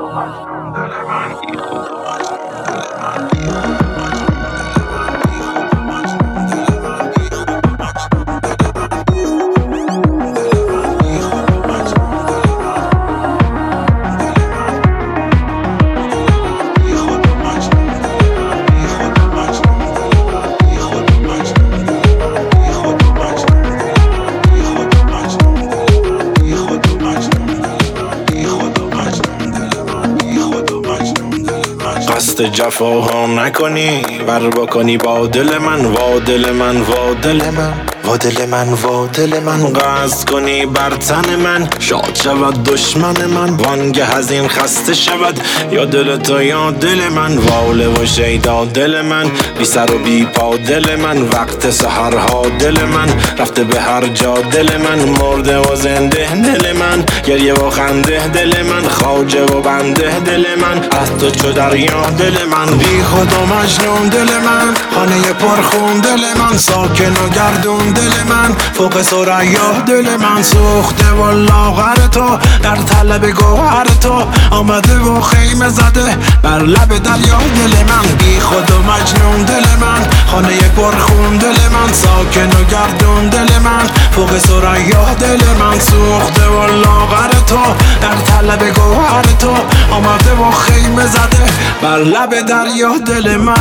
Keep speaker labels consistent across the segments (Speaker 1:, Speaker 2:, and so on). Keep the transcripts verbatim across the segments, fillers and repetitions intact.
Speaker 1: قصد جفاها نکنی بر بکنی با دل من، وا دل من، وا دل من، وا دل من، وا دل من. قصد کنی بر تن من، شاد شود دشمن من، وانگه از این خسته شود یا دل تو یا دل من. واله و شیدا دل من، بی سر و بی پا دل من، وقت سحرها دل من، رفته به هر جا دل من، مرده و زنده دل من، گریه و خنده دل من، خواجه و بنده دل من، از تو چو دریا دل من. بی خود و مجنون دل من، خانه پرخون دل من، ساکن و گردون دل من، فوق ثریا دل من، سوخته و لاغر تو در طلب گوهر تو، آمده و خیمه زده بر لب دریا دل من. بی خود و مجنون دل من، خانه پرخون دل من، ساکن و گردون دل من، فوق ثریا دل من، سوخته و لاغر تو در طلب گوهر تو، آمده و خیمه زده بر لب دریا دل من.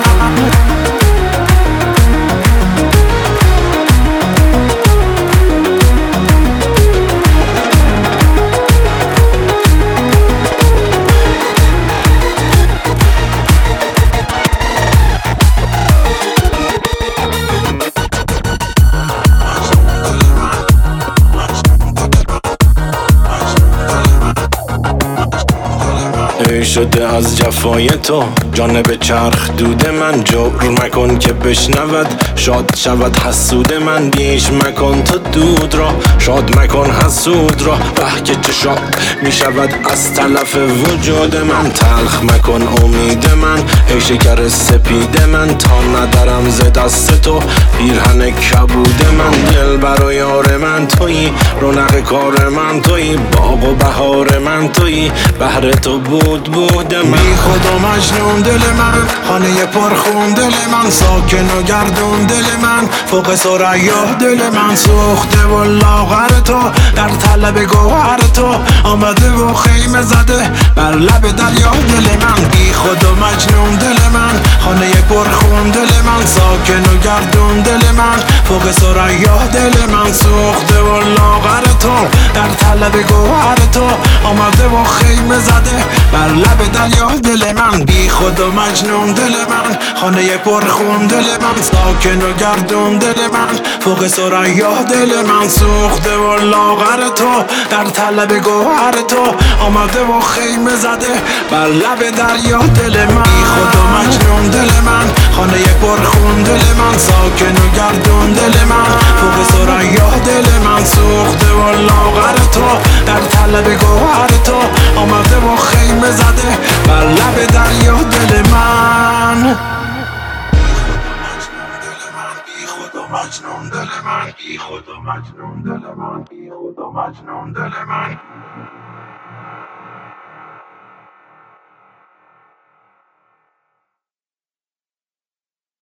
Speaker 1: ای شده از جفای تو جانب چرخ دود من، جور مکن که بشنود شاد شود حسود من، بیش مکن تو دود را شاد مکن حسود را، به که چه شاد می شود از تلف وجود من، تلخ مکن امید من ای شکر سپید من، تا ندارم ز دست تو پیرهن کبود من. دل بر و یار من تویی، رونق کار من تویی، باغ و بهار من تویی، بهر تو بود بود من. بی خود و مجنون دل من، خانه پرخون دل من، ساکن و گردون دل من، فوق ثریا دل من، سوخته و لاغر تو در طلب گوهر تو، آمده و خیمه زده بر لب دریا دل من. بی خود و مجنون دل من، خانه پرخون دل من، ساکن و گردون دل من، فوق ثریا دل من، سوخته و لاغر تو در طلب گوهر تو، آمده و خیمه زده بر لب دریا دل من. بی خود و مجنون دل من، خانه پرخون دل من، ساکن و گردون دل من، فوق ثریا دل من، سوخته و لاغر تو در طلب گوهر تو، آمده و خیمه زده بر لب دریا دل من. بی خود و مجنون دل من، خانه پرخون دل من، ساکن و گردون دل من، فوق ثریا دل من، سوخته و لاغر تو در طلب گوهر تو، آمده و خیمه زده بر لب دریا دل من. بی خود و مجنون دل من، بی خود و مجنون دل من، بی خود و مجنون دل من.